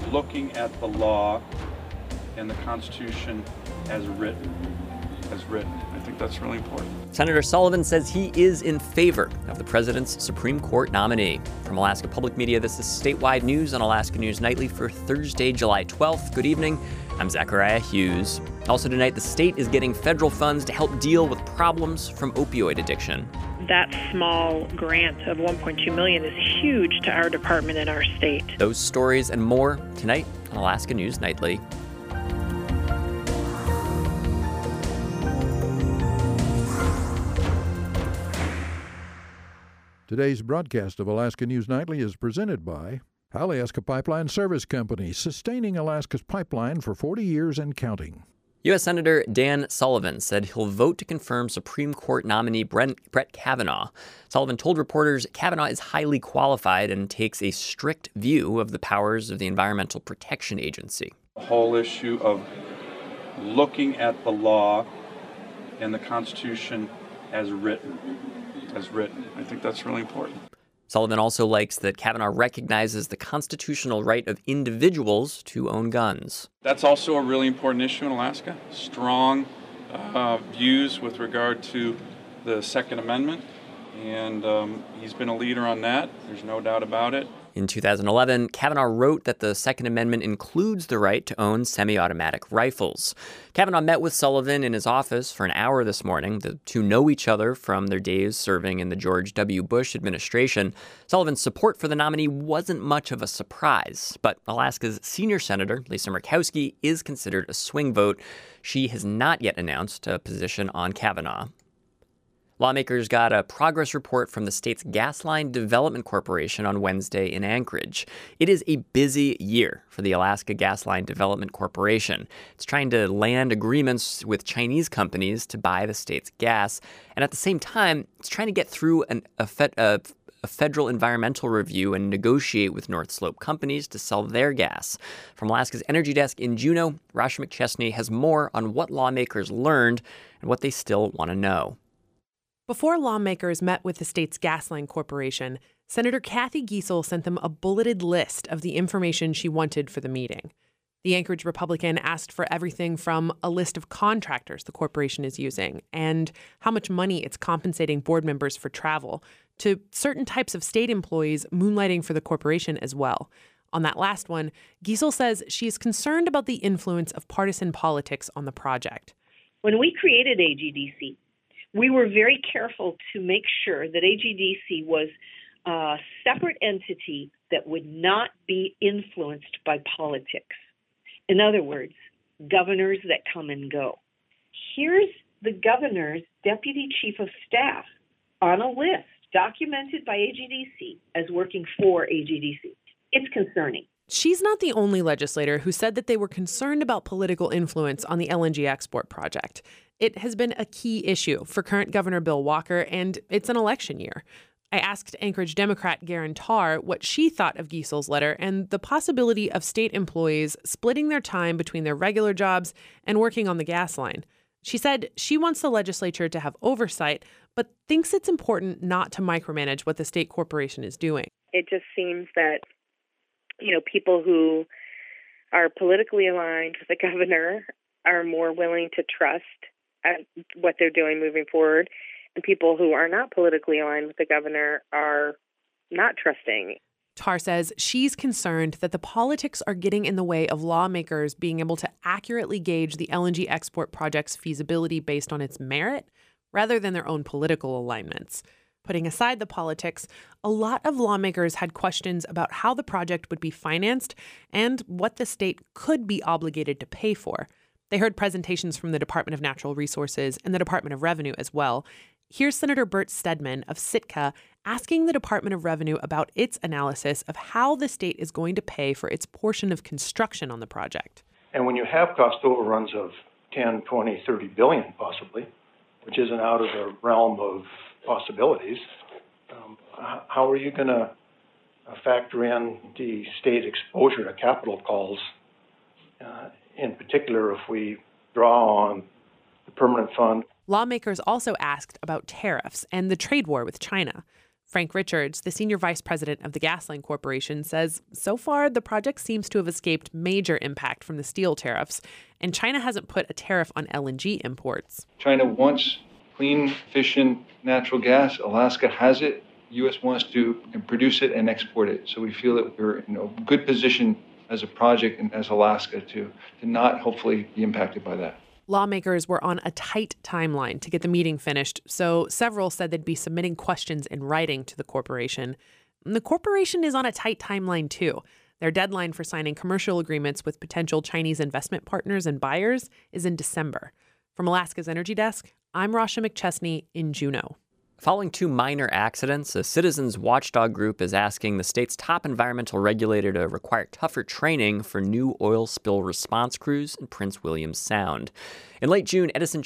looking at the law and the Constitution as written. I think that's really important. Senator Sullivan says he is in favor of the president's Supreme Court nominee. From Alaska Public Media, this is Statewide News on Alaska News Nightly for Thursday, July 12th. Good evening. I'm Zachariah Hughes. Also tonight, the state is getting federal funds to help deal with problems from opioid addiction. That small grant of $1.2 million is huge to our department and our state. Those stories and more tonight on Alaska News Nightly. Today's broadcast of Alaska News Nightly is presented by Alaska Pipeline Service Company, sustaining Alaska's pipeline for 40 years and counting. U.S. Senator Dan Sullivan said he'll vote to confirm Supreme Court nominee Brett Kavanaugh. Sullivan told reporters Kavanaugh is highly qualified and takes a strict view of the powers of the Environmental Protection Agency. The whole issue of looking at the law and the Constitution as written. I think that's really important. Sullivan also likes that Kavanaugh recognizes the constitutional right of individuals to own guns. That's also a really important issue in Alaska. Strong views with regard to the Second Amendment, and he's been a leader on that. There's no doubt about it. In 2011, Kavanaugh wrote that the Second Amendment includes the right to own semi-automatic rifles. Kavanaugh met with Sullivan in his office for an hour this morning. The two know each other from their days serving in the George W. Bush administration. Sullivan's support for the nominee wasn't much of a surprise, but Alaska's senior senator, Lisa Murkowski, is considered a swing vote. She has not yet announced a position on Kavanaugh. Lawmakers got a progress report from the state's Gasline Development Corporation on Wednesday in Anchorage. It is a busy year for the Alaska Gasline Development Corporation. It's trying to land agreements with Chinese companies to buy the state's gas, and at the same time, it's trying to get through a federal environmental review and negotiate with North Slope companies to sell their gas. From Alaska's Energy Desk in Juneau, Rasha McChesney has more on what lawmakers learned and what they still want to know. Before lawmakers met with the state's Gasline Corporation, Senator Kathy Giessel sent them a bulleted list of the information she wanted for the meeting. The Anchorage Republican asked for everything from a list of contractors the corporation is using and how much money it's compensating board members for travel, to certain types of state employees moonlighting for the corporation as well. On that last one, Giessel says she is concerned about the influence of partisan politics on the project. When we created AGDC, we were very careful to make sure that AGDC was a separate entity that would not be influenced by politics. In other words, governors that come and go. Here's the governor's deputy chief of staff on a list documented by AGDC as working for AGDC. It's concerning. She's not the only legislator who said that they were concerned about political influence on the LNG export project. It has been a key issue for current Governor Bill Walker, and it's an election year. I asked Anchorage Democrat Garen Tarr what she thought of Giessel's letter and the possibility of state employees splitting their time between their regular jobs and working on the gas line. She said she wants the legislature to have oversight, but thinks it's important not to micromanage what the state corporation is doing. It just seems that, people who are politically aligned with the governor are more willing to trust what they're doing moving forward, and people who are not politically aligned with the governor are not trusting. Tarr says she's concerned that the politics are getting in the way of lawmakers being able to accurately gauge the LNG export project's feasibility based on its merit rather than their own political alignments. Putting aside the politics, a lot of lawmakers had questions about how the project would be financed and what the state could be obligated to pay for. They heard presentations from the Department of Natural Resources and the Department of Revenue as well. Here's Senator Bert Stedman of Sitka asking the Department of Revenue about its analysis of how the state is going to pay for its portion of construction on the project. And when you have cost overruns of 10, 20, 30 billion possibly, which isn't out of the realm of possibilities, how are you going to factor in the state exposure to capital calls, in particular if we draw on the permanent fund? Lawmakers also asked about tariffs and the trade war with China. Frank Richards, the senior vice president of the Gasline Corporation, says so far the project seems to have escaped major impact from the steel tariffs, and China hasn't put a tariff on LNG imports. China wants clean, efficient natural gas. Alaska has it. U.S. wants to produce it and export it. So we feel that we're in a good position as a project and as Alaska to not hopefully be impacted by that. Lawmakers were on a tight timeline to get the meeting finished, so several said they'd be submitting questions in writing to the corporation. And the corporation is on a tight timeline, too. Their deadline for signing commercial agreements with potential Chinese investment partners and buyers is in December. From Alaska's Energy Desk, I'm Rasha McChesney in Juneau. Following 2 minor accidents, a citizens watchdog group is asking the state's top environmental regulator to require tougher training for new oil spill response crews in Prince William Sound. In late June, Edison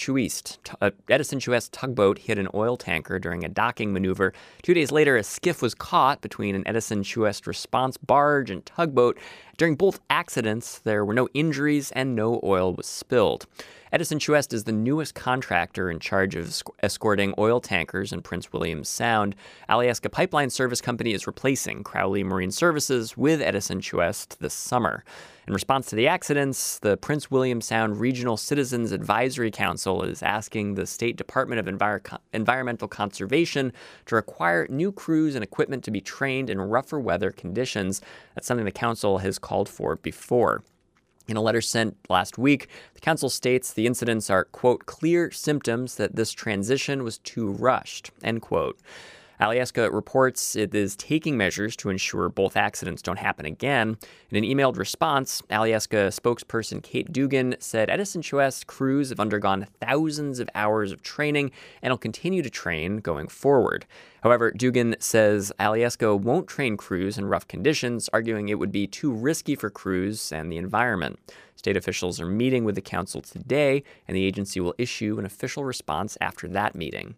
Chouest tugboat hit an oil tanker during a docking maneuver. 2 days later, a skiff was caught between an Edison Chouest response barge and tugboat. During both accidents, there were no injuries and no oil was spilled. Edison Chouest is the newest contractor in charge of escorting oil tankers in Prince William Sound. Alyeska Pipeline Service Company is replacing Crowley Marine Services with Edison Chouest this summer. In response to the accidents, the Prince William Sound Regional Citizens Advisory Council is asking the State Department of Environmental Conservation to require new crews and equipment to be trained in rougher weather conditions. That's something the council has called for before. In a letter sent last week, the council states the incidents are, quote, clear symptoms that this transition was too rushed, end quote. Alyeska reports it is taking measures to ensure both accidents don't happen again. In an emailed response, Alyeska spokesperson Kate Dugan said Edison Chouest crews have undergone thousands of hours of training and will continue to train going forward. However, Dugan says Alyeska won't train crews in rough conditions, arguing it would be too risky for crews and the environment. State officials are meeting with the council today, and the agency will issue an official response after that meeting.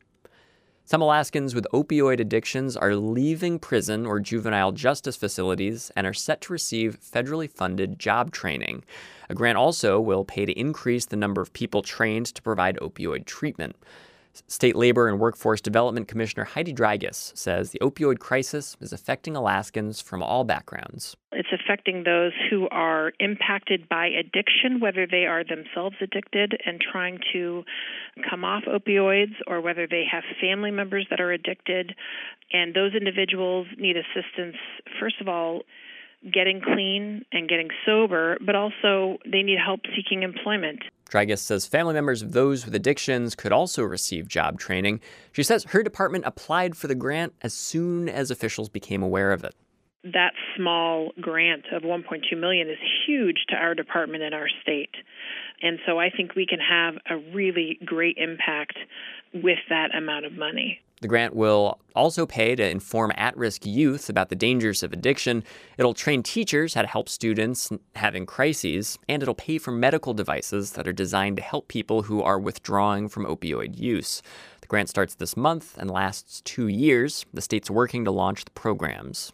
Some Alaskans with opioid addictions are leaving prison or juvenile justice facilities and are set to receive federally funded job training. A grant also will pay to increase the number of people trained to provide opioid treatment. State Labor and Workforce Development Commissioner Heidi Drygas says the opioid crisis is affecting Alaskans from all backgrounds. It's affecting those who are impacted by addiction, whether they are themselves addicted and trying to come off opioids, or whether they have family members that are addicted. And those individuals need assistance, first of all, getting clean and getting sober, but also they need help seeking employment. Drygas says family members of those with addictions could also receive job training. She says her department applied for the grant as soon as officials became aware of it. That small grant of $1.2 million is huge to our department and our state. And so I think we can have a really great impact with that amount of money. The grant will also pay to inform at-risk youth about the dangers of addiction. It'll train teachers how to help students having crises, and it'll pay for medical devices that are designed to help people who are withdrawing from opioid use. The grant starts this month and lasts 2 years. The state's working to launch the programs.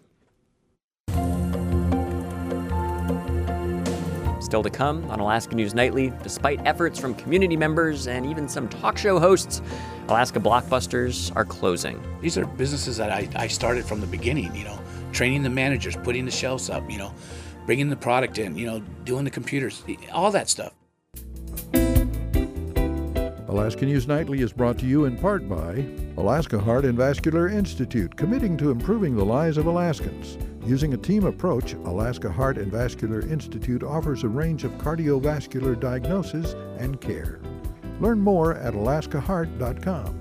Still to come on Alaska News Nightly, despite efforts from community members and even some talk show hosts, Alaska Blockbusters are closing. These are businesses that I started from the beginning, training the managers, putting the shelves up, bringing the product in, doing the computers, all that stuff. Alaska News Nightly is brought to you in part by Alaska Heart and Vascular Institute, committing to improving the lives of Alaskans. Using a team approach, Alaska Heart and Vascular Institute offers a range of cardiovascular diagnosis and care. Learn more at alaskaheart.com.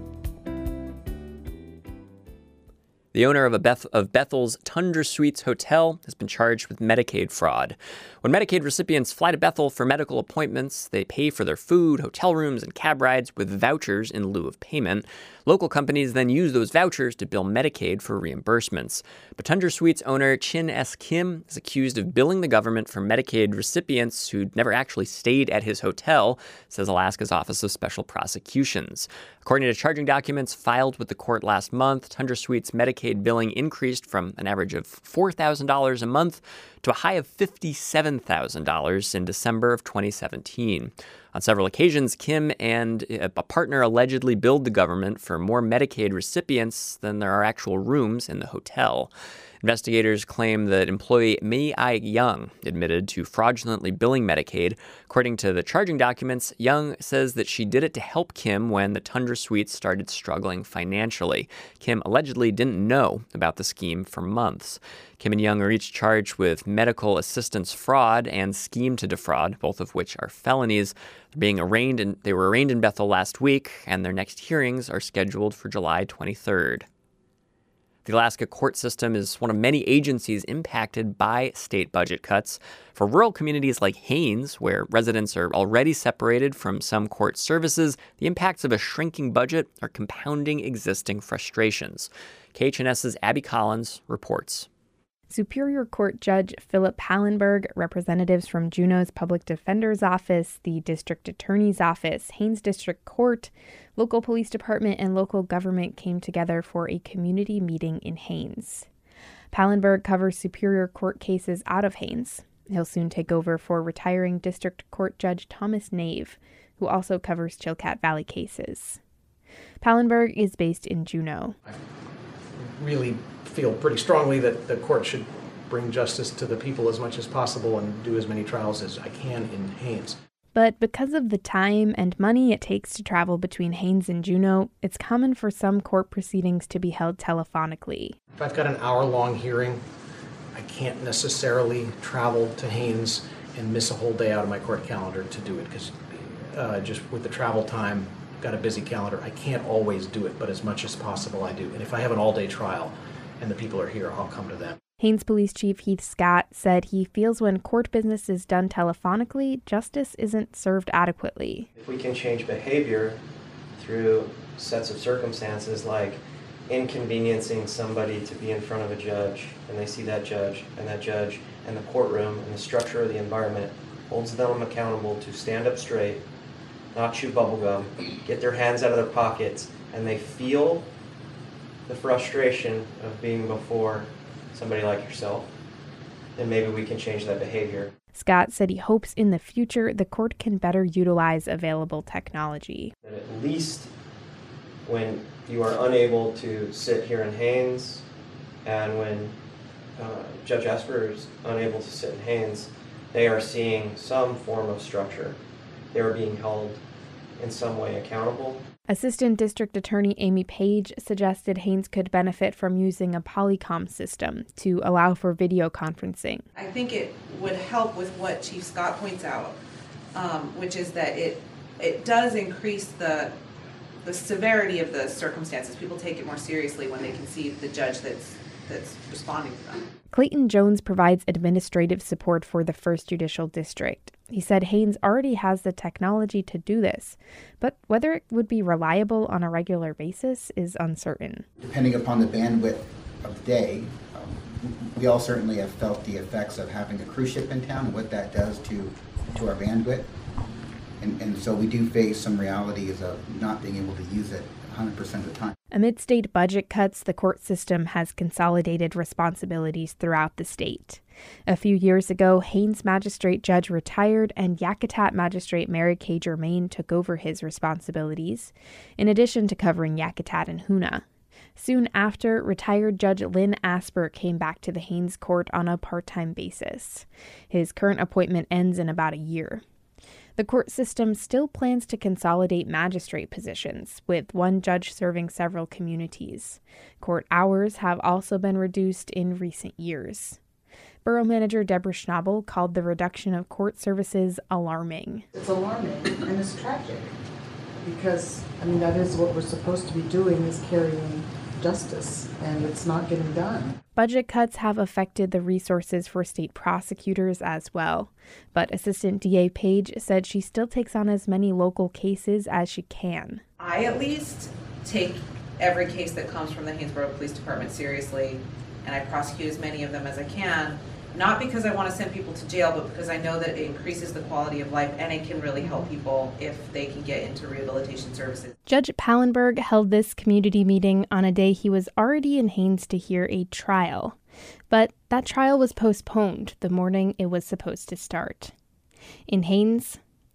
The owner of Bethel's Tundra Suites Hotel has been charged with Medicaid fraud. When Medicaid recipients fly to Bethel for medical appointments, they pay for their food, hotel rooms, and cab rides with vouchers in lieu of payment. Local companies then use those vouchers to bill Medicaid for reimbursements. But Tundra Suites owner Chin S. Kim is accused of billing the government for Medicaid recipients who'd never actually stayed at his hotel, says Alaska's Office of Special Prosecutions. According to charging documents filed with the court last month, Tundra Suites Medicaid billing increased from an average of $4,000 a month to a high of $57,000 in December of 2017. On several occasions, Kim and a partner allegedly billed the government for more Medicaid recipients than there are actual rooms in the hotel. Investigators claim that employee Mei-Ai Young admitted to fraudulently billing Medicaid. According to the charging documents, Young says that she did it to help Kim when the Tundra Suites started struggling financially. Kim allegedly didn't know about the scheme for months. Kim and Young are each charged with medical assistance fraud and scheme to defraud, both of which are felonies. They were arraigned in Bethel last week, and their next hearings are scheduled for July 23rd. The Alaska court system is one of many agencies impacted by state budget cuts. For rural communities like Haines, where residents are already separated from some court services, the impacts of a shrinking budget are compounding existing frustrations. KHNS's Abby Collins reports. Superior Court Judge Philip Pallenberg, representatives from Juneau's Public Defender's Office, the District Attorney's Office, Haines District Court, local police department, and local government came together for a community meeting in Haines. Pallenberg covers Superior Court cases out of Haines. He'll soon take over for retiring District Court Judge Thomas Nave, who also covers Chilkat Valley cases. Pallenberg is based in Juneau. I really feel pretty strongly that the court should bring justice to the people as much as possible and do as many trials as I can in Haines. But because of the time and money it takes to travel between Haines and Juneau, it's common for some court proceedings to be held telephonically. If I've got an hour-long hearing, I can't necessarily travel to Haines and miss a whole day out of my court calendar to do it, because just with the travel time, I've got a busy calendar. I can't always do it, but as much as possible I do. And if I have an all-day trial and the people are here, I'll come to them. Haines Police Chief Heath Scott said he feels when court business is done telephonically, justice isn't served adequately. If we can change behavior through sets of circumstances like inconveniencing somebody to be in front of a judge, and they see that judge and the courtroom and the structure of the environment holds them accountable to stand up straight, not chew bubblegum, get their hands out of their pockets, and they feel the frustration of being before somebody like yourself, then maybe we can change that behavior. Scott said he hopes in the future the court can better utilize available technology. That at least when you are unable to sit here in Haines, and when Judge Esper is unable to sit in Haines, they are seeing some form of structure. They are being held in some way accountable. Assistant District Attorney Amy Page suggested Haines could benefit from using a Polycom system to allow for video conferencing. I think it would help with what Chief Scott points out, which is that it does increase the severity of the circumstances. People take it more seriously when they can see the judge that's responding to them. Clayton Jones provides administrative support for the 1st Judicial District. He said Haines already has the technology to do this, but whether it would be reliable on a regular basis is uncertain. Depending upon the bandwidth of the day, we all certainly have felt the effects of having a cruise ship in town and what that does to our bandwidth. And so we do face some realities of not being able to use it 100% of the time. Amid state budget cuts, the court system has consolidated responsibilities throughout the state. A few years ago, Haines Magistrate Judge retired and Yakutat Magistrate Mary K. Germain took over his responsibilities, in addition to covering Yakutat and Hoonah. Soon after, retired Judge Lynn Asper came back to the Haines Court on a part-time basis. His current appointment ends in about a year. The court system still plans to consolidate magistrate positions, with one judge serving several communities. Court hours have also been reduced in recent years. Borough Manager Deborah Schnabel called the reduction of court services alarming. It's alarming and it's tragic because, that is what we're supposed to be doing, is carrying justice, and it's not getting done. Budget cuts have affected the resources for state prosecutors as well, but Assistant DA Page said she still takes on as many local cases as she can. I at least take every case that comes from the Hanesboro Police Department seriously, and I prosecute as many of them as I can, not because I want to send people to jail, but because I know that it increases the quality of life and it can really help people if they can get into rehabilitation services. Judge Pallenberg held this community meeting on a day he was already in Haines to hear a trial. But that trial was postponed the morning it was supposed to start. In Haines,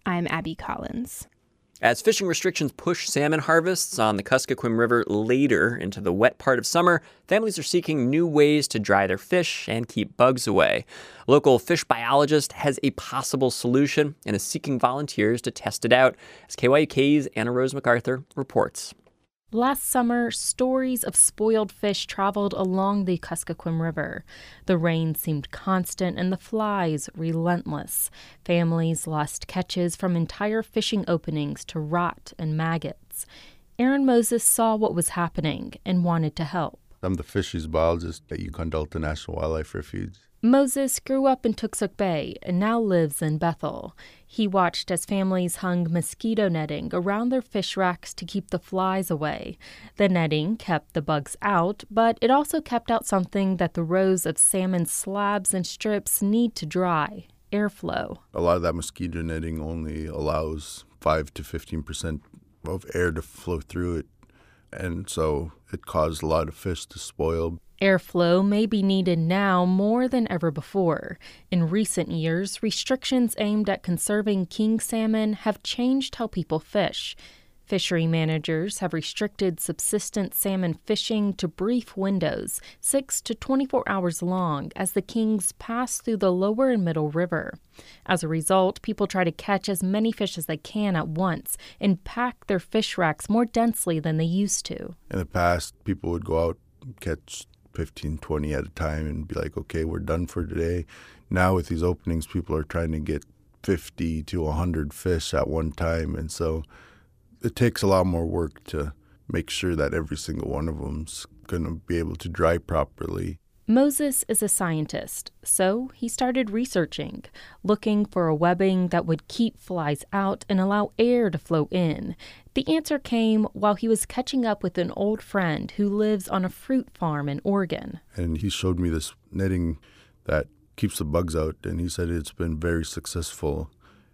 I'm Abby Collins. As fishing restrictions push salmon harvests on the Kuskokwim River later into the wet part of summer, families are seeking new ways to dry their fish and keep bugs away. A local fish biologist has a possible solution and is seeking volunteers to test it out, as KYUK's Anna Rose MacArthur reports. Last summer, stories of spoiled fish traveled along the Kuskokwim River. The rain seemed constant and the flies relentless. Families lost catches from entire fishing openings to rot and maggots. Aaron Moses saw what was happening and wanted to help. I'm the fisheries biologist at Yukon Delta National Wildlife Refuge. Moses grew up in Tuksuk Bay and now lives in Bethel. He watched as families hung mosquito netting around their fish racks to keep the flies away. The netting kept the bugs out, but it also kept out something that the rows of salmon slabs and strips need to dry: airflow. A lot of that mosquito netting only allows 5 to 15% of air to flow through it, and so it caused a lot of fish to spoil. Airflow may be needed now more than ever before. In recent years, restrictions aimed at conserving king salmon have changed how people fish. Fishery managers have restricted subsistence salmon fishing to brief windows, 6 to 24 hours long, as the kings pass through the lower and middle river. As a result, people try to catch as many fish as they can at once and pack their fish racks more densely than they used to. In the past, people would go out and catch 15, 20 at a time and be like, okay, we're done for today. Now with these openings, people are trying to get 50 to 100 fish at one time. And so it takes a lot more work to make sure that every single one of them's going to be able to dry properly. Moses is a scientist, so he started researching, looking for a webbing that would keep flies out and allow air to flow in. The answer came while he was catching up with an old friend who lives on a fruit farm in Oregon. And he showed me this netting that keeps the bugs out, and he said it's been very successful.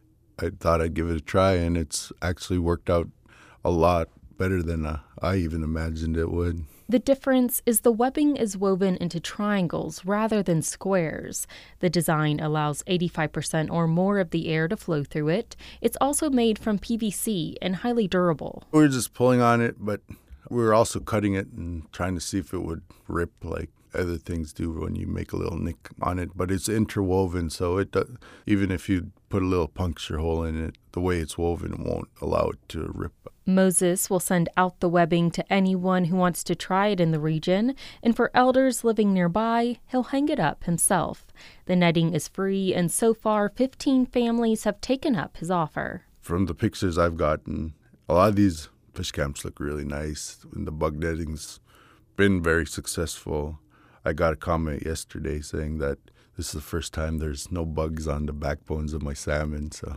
I thought I'd give it a try, and it's actually worked out a lot better than I even imagined it would. The difference is the webbing is woven into triangles rather than squares. The design allows 85% or more of the air to flow through it. It's also made from PVC and highly durable. We were just pulling on it, but we were also cutting it and trying to see if it would rip like other things do when you make a little nick on it. But it's interwoven, so it does, even if you put a little puncture hole in it, the way it's woven won't allow it to rip. Moses will send out the webbing to anyone who wants to try it in the region, and for elders living nearby, he'll hang it up himself. The netting is free, and so far, 15 families have taken up his offer. From the pictures I've gotten, a lot of these fish camps look really nice, and the bug netting's been very successful. I got a comment yesterday saying that this is the first time there's no bugs on the backbones of my salmon, so...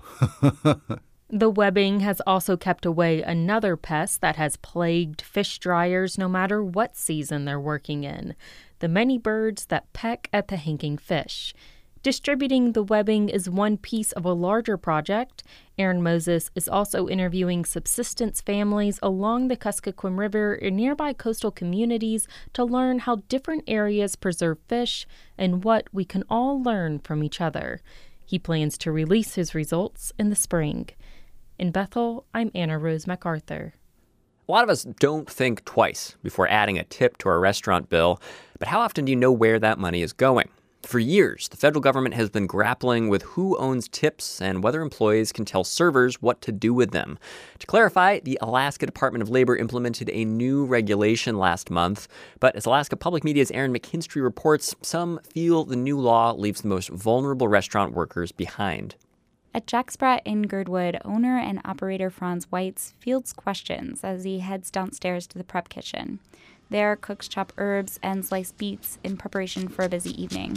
The webbing has also kept away another pest that has plagued fish dryers no matter what season they're working in: the many birds that peck at the hanging fish. Distributing the webbing is one piece of a larger project. Aaron Moses is also interviewing subsistence families along the Kuskokwim River in nearby coastal communities to learn how different areas preserve fish and what we can all learn from each other. He plans to release his results in the spring. In Bethel, I'm Anna Rose MacArthur. A lot of us don't think twice before adding a tip to our restaurant bill, but how often do you know where that money is going? For years, the federal government has been grappling with who owns tips and whether employees can tell servers what to do with them. To clarify, the Alaska Department of Labor implemented a new regulation last month, but as Alaska Public Media's Aaron McKinstry reports, some feel the new law leaves the most vulnerable restaurant workers behind. At Jack Sprat in Girdwood, owner and operator Franz Weitz fields questions as he heads downstairs to the prep kitchen. There, cooks chop herbs and slice beets in preparation for a busy evening.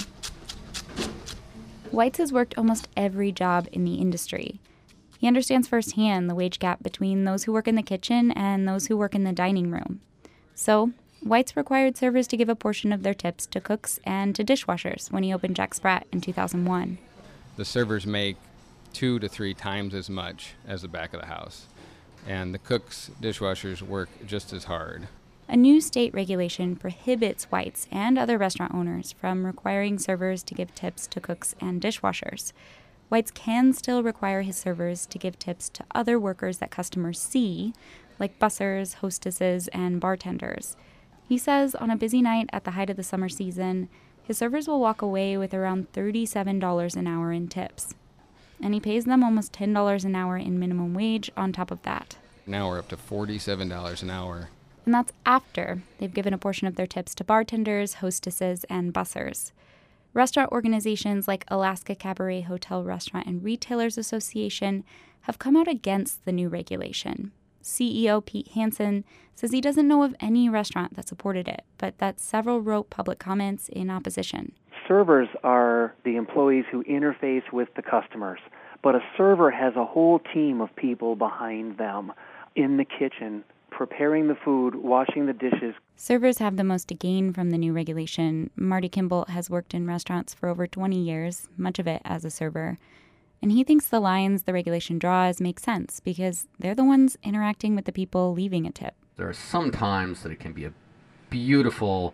Weitz has worked almost every job in the industry. He understands firsthand the wage gap between those who work in the kitchen and those who work in the dining room. So, Weitz required servers to give a portion of their tips to cooks and to dishwashers when he opened Jack Sprat in 2001. The servers make 2 to 3 times as much as the back of the house, and the cooks, dishwashers work just as hard. A new state regulation prohibits Weitz and other restaurant owners from requiring servers to give tips to cooks and dishwashers. White's can still require his servers to give tips to other workers that customers see, like bussers, hostesses, and bartenders. He says on a busy night at the height of the summer season, his servers will walk away with around $37 an hour in tips. And he pays them almost $10 an hour in minimum wage on top of that. Now we're up to $47 an hour. And that's after they've given a portion of their tips to bartenders, hostesses, and bussers. Restaurant organizations like Alaska Cabaret Hotel Restaurant and Retailers Association have come out against the new regulation. CEO Pete Hansen says he doesn't know of any restaurant that supported it, but that several wrote public comments in opposition. Servers are the employees who interface with the customers, but a server has a whole team of people behind them in the kitchen, preparing the food, washing the dishes. Servers have the most to gain from the new regulation. Marty Kimball has worked in restaurants for over 20 years, much of it as a server. And he thinks the lines the regulation draws make sense because they're the ones interacting with the people leaving a tip. There are some times that it can be a beautiful,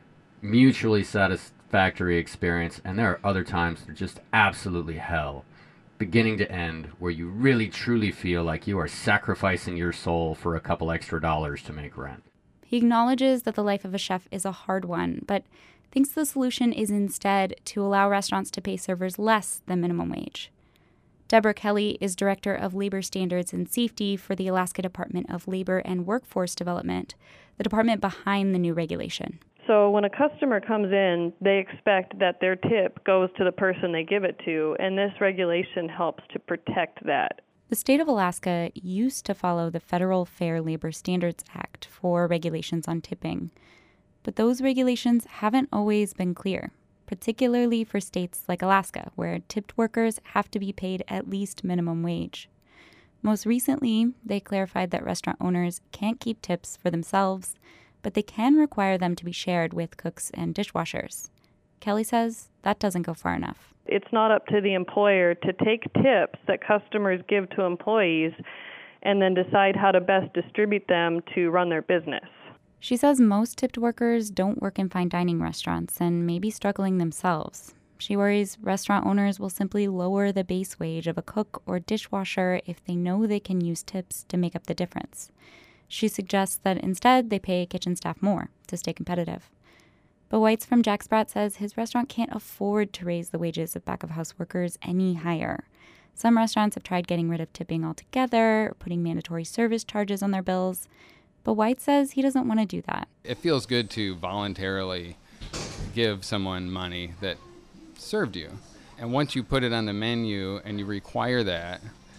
mutually satisfactory experience, and there are other times that are just absolutely hell, beginning to end, where you really truly feel like you are sacrificing your soul for a couple extra dollars to make rent. He acknowledges that the life of a chef is a hard one, but thinks the solution is instead to allow restaurants to pay servers less than minimum wage. Deborah Kelly is Director of Labor Standards and Safety for the Alaska Department of Labor and Workforce Development, the department behind the new regulation. So when a customer comes in, they expect that their tip goes to the person they give it to, and this regulation helps to protect that. The state of Alaska used to follow the Federal Fair Labor Standards Act for regulations on tipping, but those regulations haven't always been clear, particularly for states like Alaska, where tipped workers have to be paid at least minimum wage. Most recently, they clarified that restaurant owners can't keep tips for themselves, but they can require them to be shared with cooks and dishwashers. Kelly says that doesn't go far enough. It's not up to the employer to take tips that customers give to employees and then decide how to best distribute them to run their business. She says most tipped workers don't work in fine dining restaurants and may be struggling themselves. She worries restaurant owners will simply lower the base wage of a cook or dishwasher if they know they can use tips to make up the difference. She suggests that instead they pay kitchen staff more to stay competitive. But Whites from Jack Sprat says his restaurant can't afford to raise the wages of back-of-house workers any higher. Some restaurants have tried getting rid of tipping altogether or putting mandatory service charges on their bills. But White says he doesn't want to do that. It feels good to voluntarily give someone money that served you. And once you put it on the menu and you require that,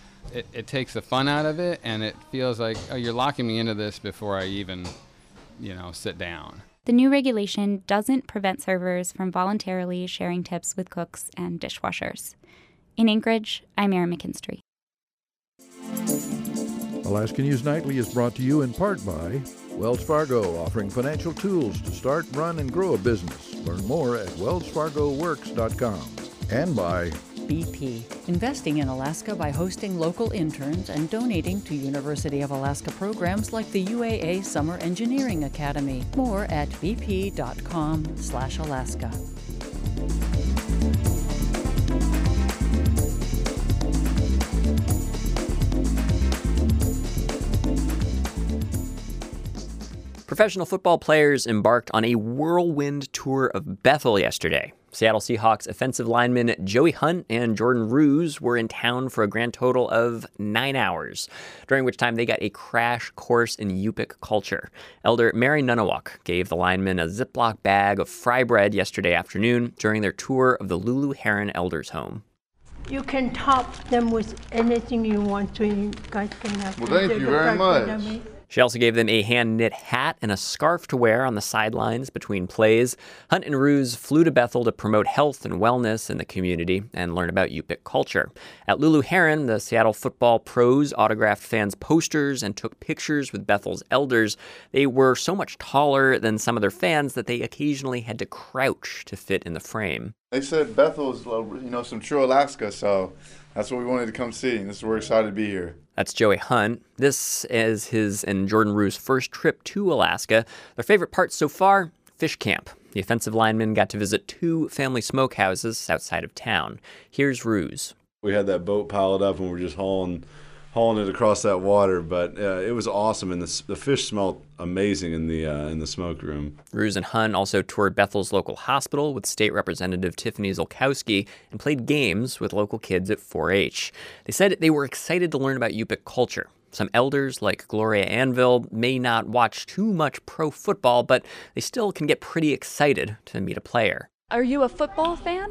it takes the fun out of it, and it feels like, oh, you're locking me into this before I even, sit down. The new regulation doesn't prevent servers from voluntarily sharing tips with cooks and dishwashers. In Anchorage, I'm Erin McKinstry. Alaska News Nightly is brought to you in part by Wells Fargo, offering financial tools to start, run, and grow a business. Learn more at wellsfargoworks.com. And by BP, investing in Alaska by hosting local interns and donating to University of Alaska programs like the UAA Summer Engineering Academy. More at bp.com/Alaska. Professional football players embarked on a whirlwind tour of Bethel yesterday. Seattle Seahawks offensive linemen Joey Hunt and Jordan Roos were in town for a grand total of 9 hours, during which time they got a crash course in Yupik culture. Elder Mary Nunawak gave the linemen a Ziploc bag of fry bread yesterday afternoon during their tour of the Lulu Heron Elders Home. You can top them with anything you want, so you guys can have. Well, thank you very much. She also gave them a hand-knit hat and a scarf to wear on the sidelines between plays. Hunt and Roos flew to Bethel to promote health and wellness in the community and learn about Yupik culture. At Lulu Heron, the Seattle football pros autographed fans' posters and took pictures with Bethel's elders. They were so much taller than some of their fans that they occasionally had to crouch to fit in the frame. They said Bethel's, some true Alaska, so that's what we wanted to come see, and we're excited to be here. That's Joey Hunt. This is his and Jordan Roos' first trip to Alaska. Their favorite part so far? Fish camp. The offensive linemen got to visit 2 family smokehouses outside of town. Here's Roos. We had that boat piled up and we're just hauling it across that water, but it was awesome, and the fish smelled amazing in the smoke room. Ruse and Hunn also toured Bethel's local hospital with State Representative Tiffany Zolkowski and played games with local kids at 4-H. They said they were excited to learn about Yupik culture. Some elders, like Gloria Anvil, may not watch too much pro football, but they still can get pretty excited to meet a player. Are you a football fan?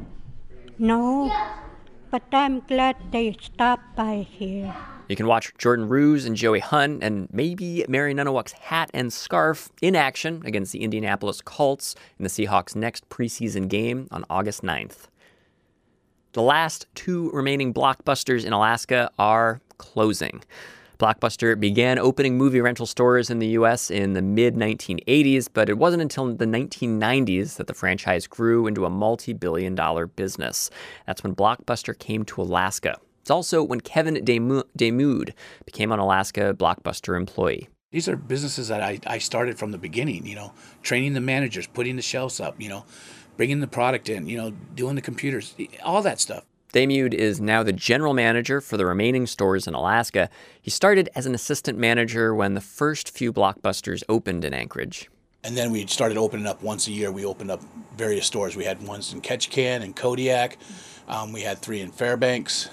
No, but I'm glad they stopped by here. You can watch Jordan Ruse and Joey Hunn and maybe Mary Nunawak's hat and scarf in action against the Indianapolis Colts in the Seahawks' next preseason game on August 9th. The last 2 remaining Blockbusters in Alaska are closing. Blockbuster began opening movie rental stores in the U.S. in the mid-1980s, but it wasn't until the 1990s that the franchise grew into a multi-billion-dollar business. That's when Blockbuster came to Alaska. It's also when Kevin Demude became an Alaska Blockbuster employee. These are businesses that I started from the beginning, training the managers, putting the shelves up, bringing the product in, doing the computers, all that stuff. Demude is now the general manager for the remaining stores in Alaska. He started as an assistant manager when the first few Blockbusters opened in Anchorage. And then we started opening up once a year. We opened up various stores. We had ones in Ketchikan and Kodiak. We had 3 in Fairbanks.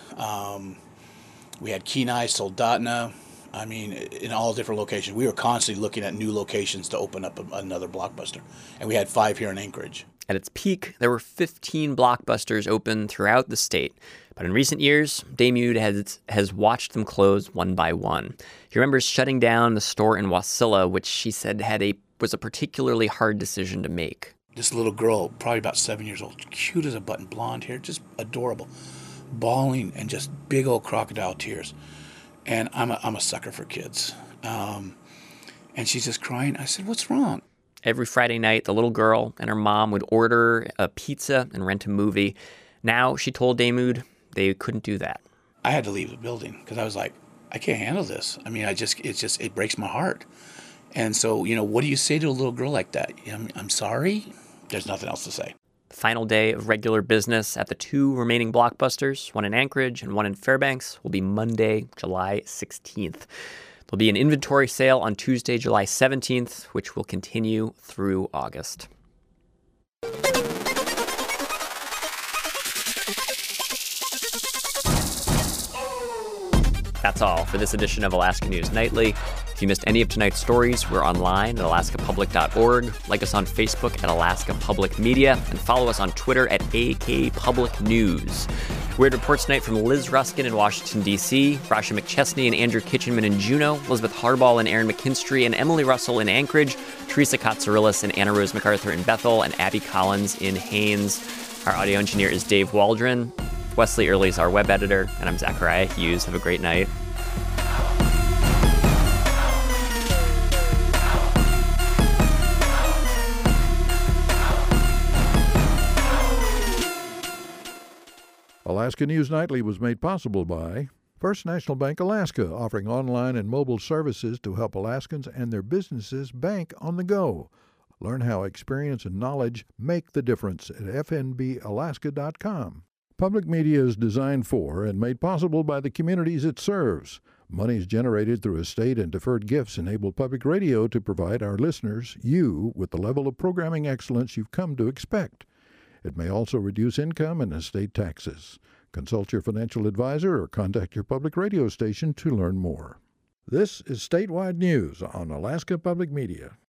We had Kenai, Soldotna. In all different locations. We were constantly looking at new locations to open up another Blockbuster. And we had 5 here in Anchorage. At its peak, there were 15 Blockbusters open throughout the state. But in recent years, Demude has watched them close one by one. He remembers shutting down the store in Wasilla, which she said was a particularly hard decision to make. This little girl, probably about 7 years old, cute as a button, blonde hair, just adorable, bawling and just big old crocodile tears. And I'm a sucker for kids. And she's just crying. I said, "What's wrong?" Every Friday night, the little girl and her mom would order a pizza and rent a movie. Now, she told Demude, they couldn't do that. I had to leave the building because I was like, I can't handle this. It breaks my heart. And so, what do you say to a little girl like that? I'm sorry. There's nothing else to say. The final day of regular business at the 2 remaining Blockbusters, one in Anchorage and one in Fairbanks, will be Monday, July 16th. There'll be an inventory sale on Tuesday, July 17th, which will continue through August. That's all for this edition of Alaska News Nightly. If you missed any of tonight's stories, we're online at alaskapublic.org. Like us on Facebook at Alaska Public Media, and follow us on Twitter at AK Public News. Weird reports tonight from Liz Ruskin in Washington, D.C., Rasha McChesney and Andrew Kitchenman in Juneau, Elizabeth Harbaugh and Aaron McKinstry and Emily Russell in Anchorage, Teresa Katsourillis and Anna Rose MacArthur in Bethel, and Abby Collins in Haines. Our audio engineer is Dave Waldron. Wesley Early is our web editor, and I'm Zachariah Hughes. Have a great night. Alaska News Nightly was made possible by First National Bank Alaska, offering online and mobile services to help Alaskans and their businesses bank on the go. Learn how experience and knowledge make the difference at fnbalaska.com. Public media is designed for and made possible by the communities it serves. Monies generated through estate and deferred gifts enable public radio to provide our listeners, you, with the level of programming excellence you've come to expect. It may also reduce income and estate taxes. Consult your financial advisor or contact your public radio station to learn more. This is Statewide News on Alaska Public Media.